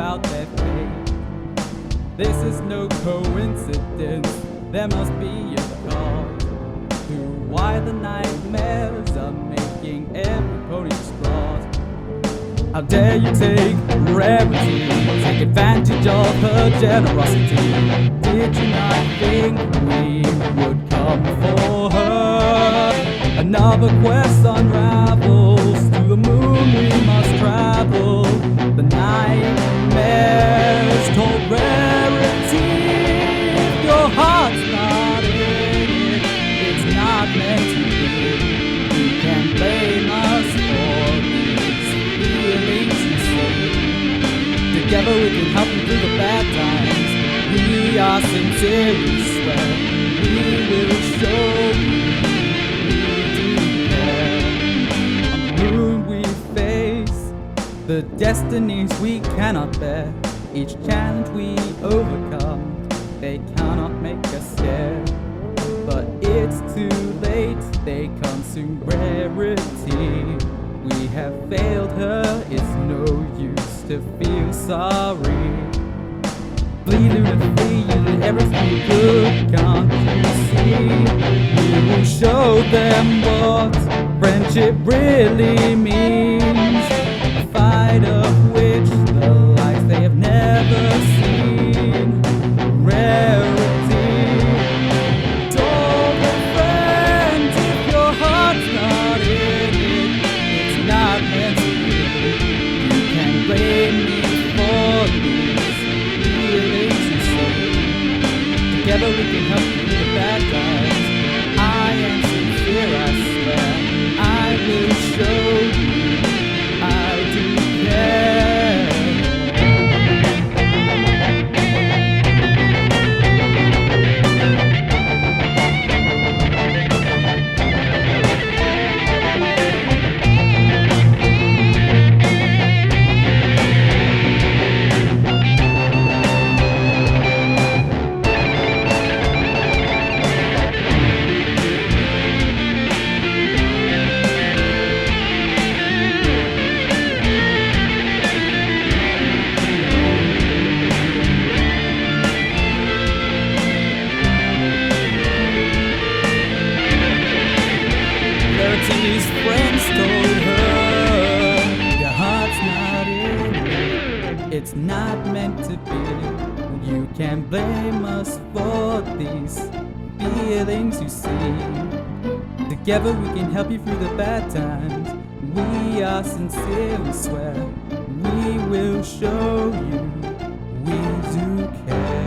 about their fate. This is no coincidence, there must be a cause to why the nightmares are making every pony straws. How dare you take rarity, take advantage of her generosity? Did you not think we would come for her? Another quest unravels, to the moon we must travel. The nightmares told rarity. If your heart's not in it, it's not meant to be. You can blame us for these feelings you see. Together we can help you through the bad times. We are sincere, we swear. We will show you the destinies we cannot bear. Each challenge we overcome, they cannot make us stare. But it's too late, they consume rarity. We have failed her, it's no use to feel sorry. Flee, Luna, flee, you did everything you could, can't you see? We will show them what friendship really means. A fight of which the likes they have never seen. Rarity told a friend, if your heart's not in it, it's not meant to be. You can blame me for these feelings you see. Together we can help you through the bad times. I am sincere, I swear. I will show you I do care. Rarity's friends told her, your heart's not in it, it's not meant to be. You can't blame us for these feelings you see. Together we can help you through the bad times. We are sincere, we swear. We will show you we do care.